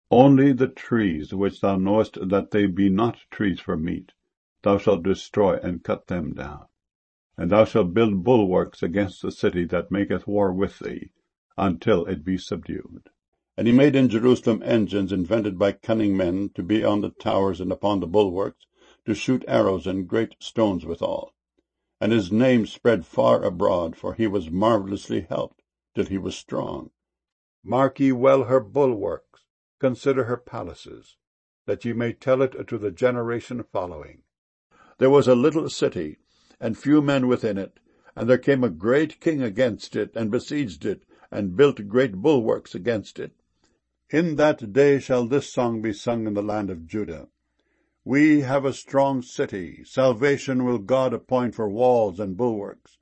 Only the trees which thou knowest that they be not trees for meat, thou shalt destroy and cut them down. And thou shalt build bulwarks against the city that maketh war with thee, until it be subdued. And he made in Jerusalem engines invented by cunning men, to be on the towers and upon the bulwarks, to shoot arrows and great stones withal. And his name spread far abroad, for he was marvellously helped, till he was strong. Mark ye well her bulwarks, consider her palaces, that ye may tell it to the generation following. There was a little city, and few men within it, and there came a great king against it, and besieged it, and built great bulwarks against it. In that day shall this song be sung in the land of Judah. We have a strong city, salvation will God appoint for walls and bulwarks.